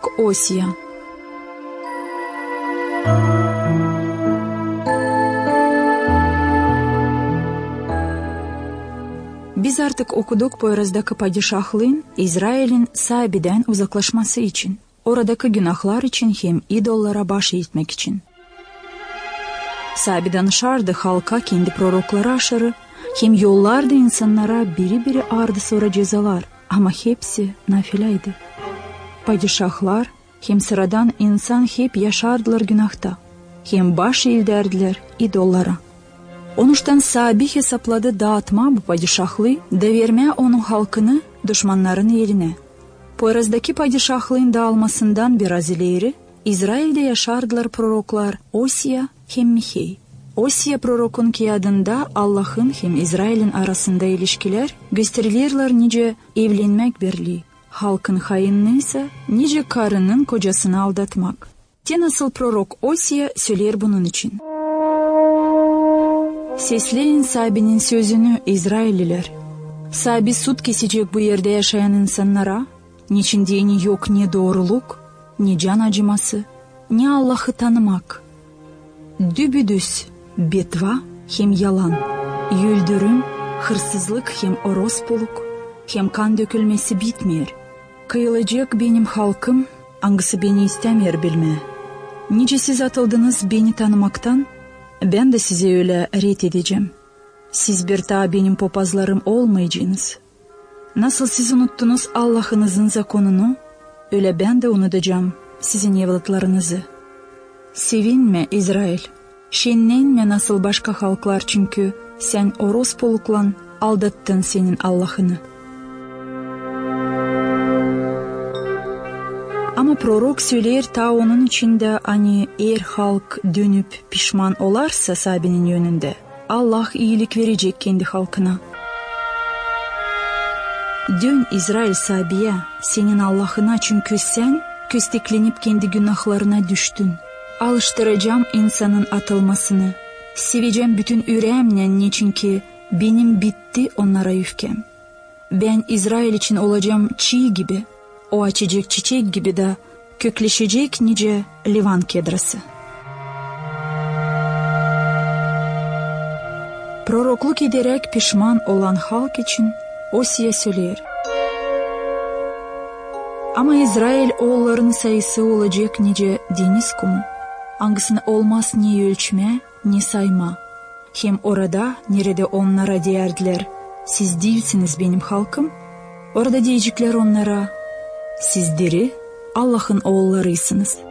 Prorok Osия. Biz artık okuduk Poyraz'daki padişahlığın İsrail'in Sabi'den uzaklaşması için, oradaki günahlar için hem idollara baş eğitmek için. Sabi danışardı halka kendi prorokları aşırı, hem yollardı insanlara biri ardı sonra cezalar, ama hepsi nafileydi. Padişahlar hem sıradan insan hep yaşardılar günahta, hem baş eğilderdiler idollara. Onuştan Sabi hesapladı dağıtma bu padişahlığı, devirmeye onun halkını düşmanların eline. Poyraz'daki padişahlığın dağılmasından biraz ileri, İsrail'de yaşardılar proroklar Osия hem Mihey. Osия prorokun kıyadında Allah'ın hem İsrail'in arasında ilişkiler gösterilirler, nice evlenmek birliği. Halkın hainliği ise nice karının kocasını aldatmak. Nasıl prorok Osия söyler bunun için. Sesleyin Sabi'nin sözünü İsrailliler. Sabi sud kesecek bu yerde yaşayan insanlara, niçin dini yok ne doğruluk, ne can acıması, ne Allah'ı tanımak. Dübüdüz betva hem yalan, öldürüm, hırsızlık hem orospuluk, hem kan dökülmesi bitmiyor. Kıyılacak benim halkım, hangisi beni istemiyor bilme. Nice siz atıldınız beni tanımaktan, ben de size öyle ret edeceğim. Siz bir daha benim papazlarım olmayacaksınız. Nasıl siz unuttunuz Allah'ınızın zakonunu, öyle ben de unutacağım sizin evlatlarınızı. Sevinme İsrail, şenlenme nasıl başka halklar, çünkü sen orospulukla aldattın senin Allah'ını. Ama prorok söyler ta onun içinde, hani eğer halk dönüp pişman olarsa Sabi'nin yönünde, Allah iyilik verecek kendi halkına. Dön İsrail Sabi'ye, senin Allah'ına, çünkü sen kösteklenip kendi günahlarına düştün. Alıştıracağım insanın atılmasını, seveceğim bütün yüreğimle, niçin ki benim bitti onlara öfkem. Ben İsrail için olacağım çiğ gibi, o açacak çiçek gibi de kökleşecek nice Livan kedrası. Prorokluk ederek pişman olan halk için Osия söyler. Ama İsrail oğulların sayısı olacak nice deniz kumu, hangisini olmaz ne ölçme ne sayma. Hem orada nerede onlara derdiler, siz değilsiniz benim halkım, orada diyecekler onlara, siz diri Allah'ın oğullarıysınız.